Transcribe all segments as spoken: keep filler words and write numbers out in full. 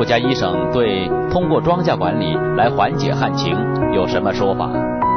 国家医生对通过庄稼管理来缓解旱情有什么说法？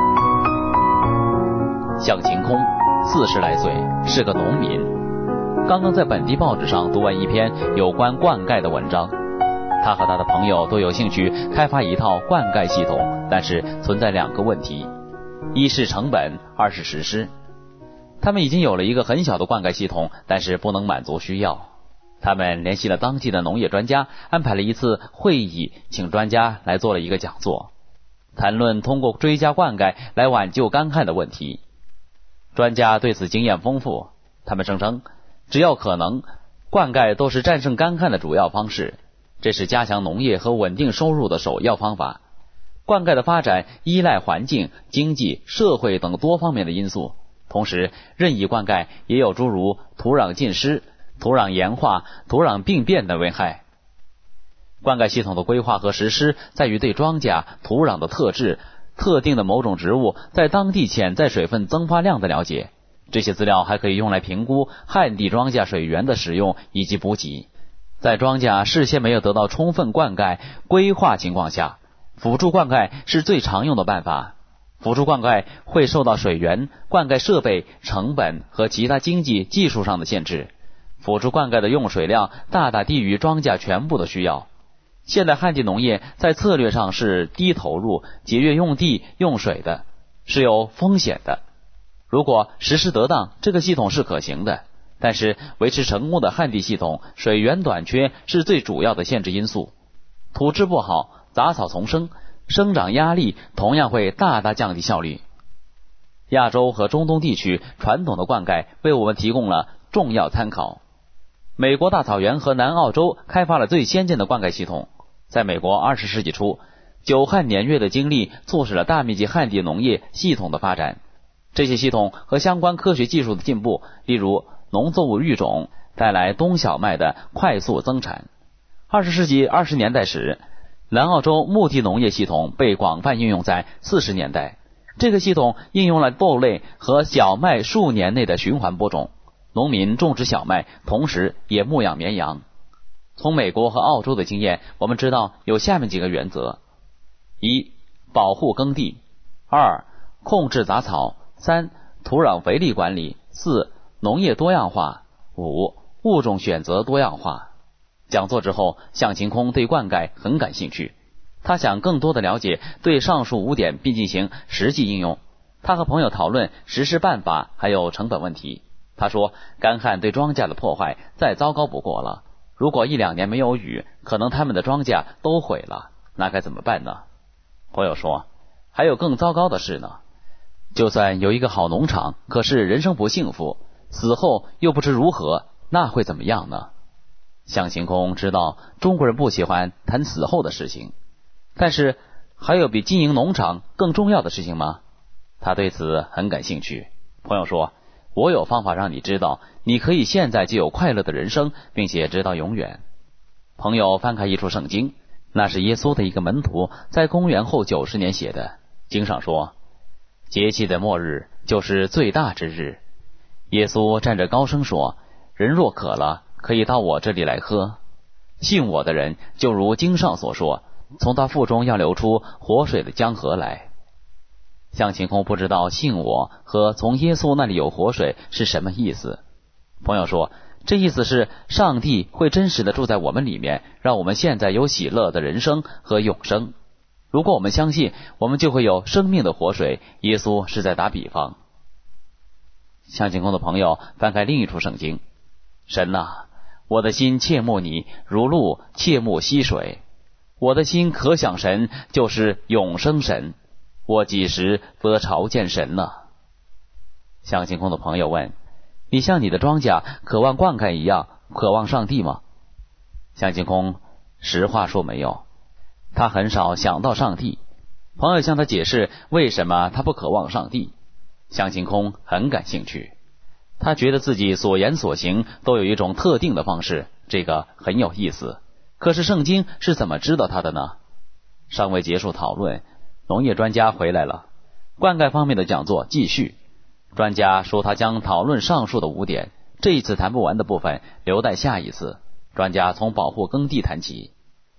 向晴空四十来岁，是个农民，刚刚在本地报纸上读完一篇有关灌溉的文章。他和他的朋友都有兴趣开发一套灌溉系统，但是存在两个问题：一是成本，二是实施。他们已经有了一个很小的灌溉系统，但是不能满足需要。他们联系了当地的农业专家，安排了一次会议，请专家来做了一个讲座，谈论通过追加灌溉来挽救干旱的问题。专家对此经验丰富，他们声称只要可能，灌溉都是战胜干旱的主要方式，这是加强农业和稳定收入的首要方法。灌溉的发展依赖环境、经济、社会等多方面的因素，同时任意灌溉也有诸如土壤浸湿、土壤盐化、土壤病变的危害。灌溉系统的规划和实施在于对庄稼、土壤的特质、特定的某种植物在当地潜在水分增发量的了解。这些资料还可以用来评估旱地庄稼水源的使用以及补给。在庄稼事先没有得到充分灌溉规划情况下，辅助灌溉是最常用的办法。辅助灌溉会受到水源、灌溉设备、成本和其他经济技术上的限制。辅助灌溉的用水量大大低于庄稼全部的需要。现代旱地农业在策略上是低投入、节约用地用水的，是有风险的。如果实施得当，这个系统是可行的，但是维持成功的旱地系统，水源短缺是最主要的限制因素。土质不好，杂草丛生，生长压力同样会大大降低效率。亚洲和中东地区传统的灌溉为我们提供了重要参考。美国大草原和南澳洲开发了最先进的灌溉系统。在美国二十世纪初，久旱年月的经历促使了大面积旱地农业系统的发展。这些系统和相关科学技术的进步，例如农作物育种，带来冬小麦的快速增产。二十世纪二十年代时，南澳洲牧地农业系统被广泛应用在四十年代。这个系统应用了豆类和小麦数年内的循环播种，农民种植小麦，同时也牧养绵羊。从美国和澳洲的经验，我们知道有下面几个原则：一、保护耕地；二、控制杂草；三、土壤肥力管理；四、农业多样化；五、物种选择多样化。讲座之后，向晴空对灌溉很感兴趣，他想更多的了解对上述五点并进行实际应用。他和朋友讨论实施办法还有成本问题。他说，干旱对庄稼的破坏再糟糕不过了，如果一两年没有雨，可能他们的庄稼都毁了，那该怎么办呢？朋友说，还有更糟糕的事呢。就算有一个好农场，可是人生不幸福，死后又不知如何，那会怎么样呢？向晴空知道中国人不喜欢谈死后的事情，但是还有比经营农场更重要的事情吗？他对此很感兴趣。朋友说，我有方法让你知道，你可以现在就有快乐的人生，并且直到永远。朋友翻开一处圣经，那是耶稣的一个门徒在公元后九十年写的。经上说，节期的末日就是最大之日。耶稣站着高声说，人若渴了，可以到我这里来喝。信我的人，就如经上所说，从他腹中要流出活水的江河来。向晴空不知道信我和从耶稣那里有活水是什么意思。朋友说，这意思是上帝会真实的住在我们里面，让我们现在有喜乐的人生和永生。如果我们相信，我们就会有生命的活水。耶稣是在打比方。向晴空的朋友翻开另一处圣经，神啊，我的心切慕你，如鹿切慕溪水。我的心可想神，就是永生神。我几时则朝见神呢？向晴空的朋友问，你像你的庄稼渴望灌溉一样渴望上帝吗？向晴空实话说没有，他很少想到上帝。朋友向他解释为什么他不渴望上帝。向晴空很感兴趣，他觉得自己所言所行都有一种特定的方式，这个很有意思。可是圣经是怎么知道他的呢？尚未结束讨论，农业专家回来了。灌溉方面的讲座继续。专家说他将讨论上述的五点，这一次谈不完的部分留待下一次。专家从保护耕地谈起。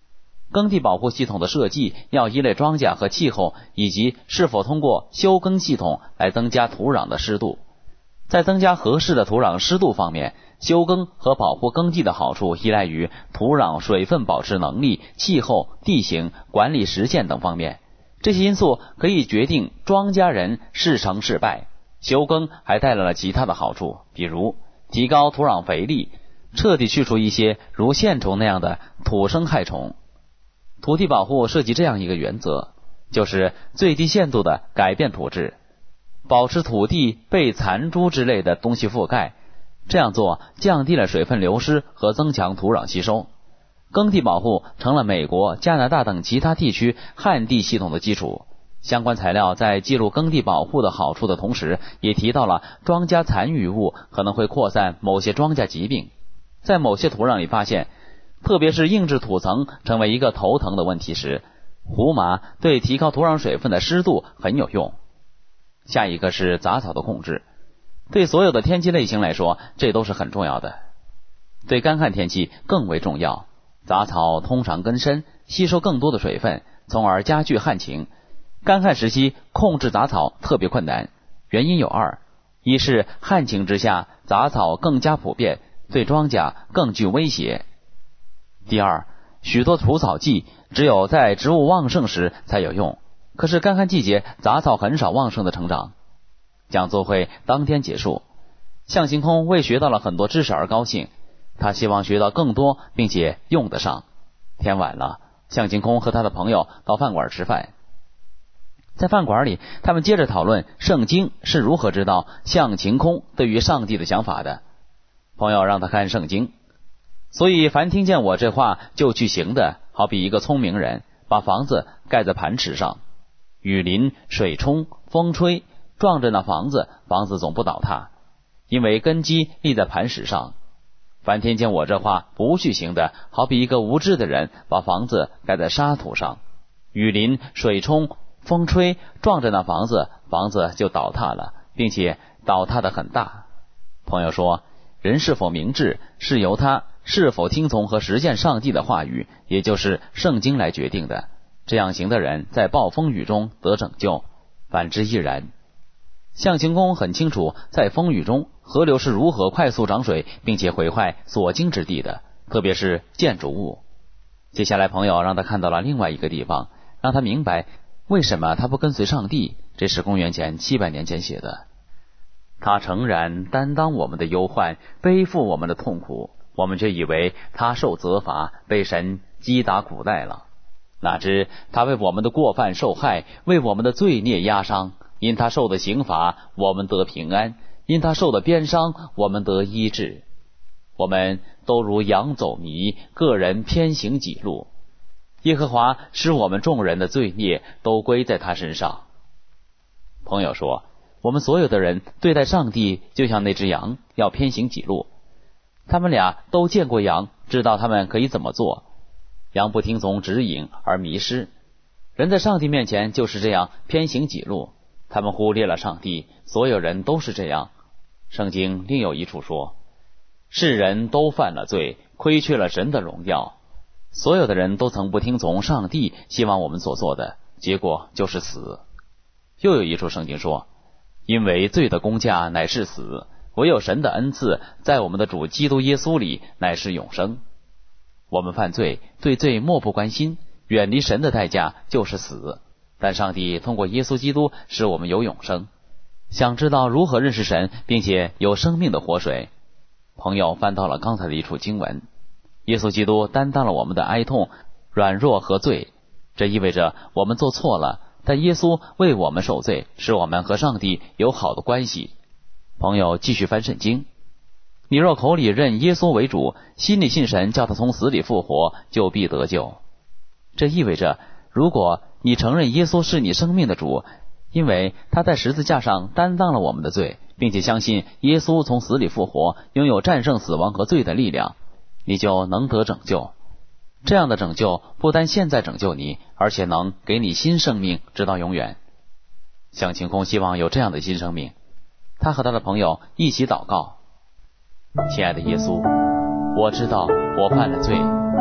耕地保护系统的设计要依赖庄稼和气候，以及是否通过休耕系统来增加土壤的湿度。在增加合适的土壤湿度方面，休耕和保护耕地的好处依赖于土壤水分保持能力、气候、地形、管理实践等方面。这些因素可以决定庄稼人是成是败。休耕还带来了其他的好处，比如提高土壤肥力，彻底去除一些如线虫那样的土生害虫。土地保护涉及这样一个原则，就是最低限度的改变土质，保持土地被残株之类的东西覆盖，这样做降低了水分流失和增强土壤吸收。耕地保护成了美国、加拿大等其他地区旱地系统的基础。相关材料在记录耕地保护的好处的同时，也提到了庄稼残余物可能会扩散某些庄稼疾病。在某些土壤里发现，特别是硬质土层成为一个头疼的问题时，胡麻对提高土壤水分的湿度很有用。下一个是杂草的控制，对所有的天气类型来说，这都是很重要的。对干旱天气更为重要，杂草通常根深，吸收更多的水分，从而加剧旱情。干旱时期控制杂草特别困难，原因有二：一是旱情之下杂草更加普遍，对庄稼更具威胁；第二，许多除草剂只有在植物旺盛时才有用，可是干旱季节杂草很少旺盛的成长。讲座会当天结束，向晴空为学到了很多知识而高兴，他希望学到更多并且用得上。天晚了，向晴空和他的朋友到饭馆吃饭。在饭馆里，他们接着讨论圣经是如何知道向晴空对于上帝的想法的。朋友让他看圣经，所以凡听见我这话就去行的，好比一个聪明人把房子盖在磐石上，雨淋、水冲、风吹，撞着那房子，房子总不倒塌，因为根基立在磐石上。凡听见我这话不去行的，好比一个无知的人把房子盖在沙土上，雨淋、水冲、风吹，撞着那房子，房子就倒塌了，并且倒塌的很大。朋友说，人是否明智是由他是否听从和实践上帝的话语，也就是圣经来决定的。这样行的人在暴风雨中得拯救，反之亦然。向晴空很清楚，在风雨中河流是如何快速涨水并且毁坏所经之地的，特别是建筑物。接下来朋友让他看到了另外一个地方，让他明白为什么他不跟随上帝。这是公元前七百年前写的。他诚然担当我们的忧患，背负我们的痛苦，我们却以为他受责罚，被神击打苦待了。哪知他为我们的过犯受害，为我们的罪孽压伤。因他受的刑罚，我们得平安；因他受的鞭伤，我们得医治。我们都如羊走迷，个人偏行己路。耶和华使我们众人的罪孽都归在他身上。朋友说，我们所有的人对待上帝就像那只羊，要偏行己路。他们俩都见过羊，知道他们可以怎么做。羊不听从指引而迷失，人在上帝面前就是这样偏行己路。他们忽略了上帝，所有人都是这样。圣经另有一处说，世人都犯了罪，亏缺了神的荣耀。所有的人都曾不听从上帝希望我们所做的，结果就是死。又有一处圣经说，因为罪的工价乃是死，唯有神的恩赐在我们的主基督耶稣里乃是永生。我们犯罪，对罪漠不关心，远离神的代价就是死。但上帝通过耶稣基督使我们有永生。想知道如何认识神并且有生命的活水，朋友翻到了刚才的一处经文。耶稣基督担当了我们的哀痛、软弱和罪，这意味着我们做错了，但耶稣为我们受罪，使我们和上帝有好的关系。朋友继续翻圣经，你若口里认耶稣为主，心里信神叫他从死里复活，就必得救。这意味着如果你承认耶稣是你生命的主，因为他在十字架上担当了我们的罪，并且相信耶稣从死里复活，拥有战胜死亡和罪的力量，你就能得拯救。这样的拯救不单现在拯救你，而且能给你新生命直到永远。向晴空希望有这样的新生命，他和他的朋友一起祷告。亲爱的耶稣，我知道我犯了罪，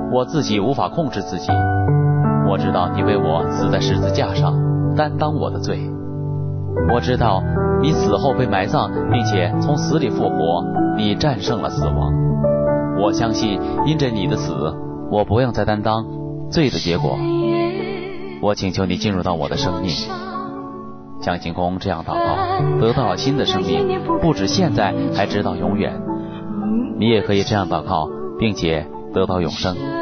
我自己无法控制自己。我知道你为我死在十字架上，担当我的罪。我知道你死后被埋葬，并且从死里复活，你战胜了死亡。我相信因着你的死，我不用再担当罪的结果。我请求你进入到我的生命，像晴空这样祷告，得到新的生命，不止现在，还直到永远。你也可以这样祷告，并且得到永生。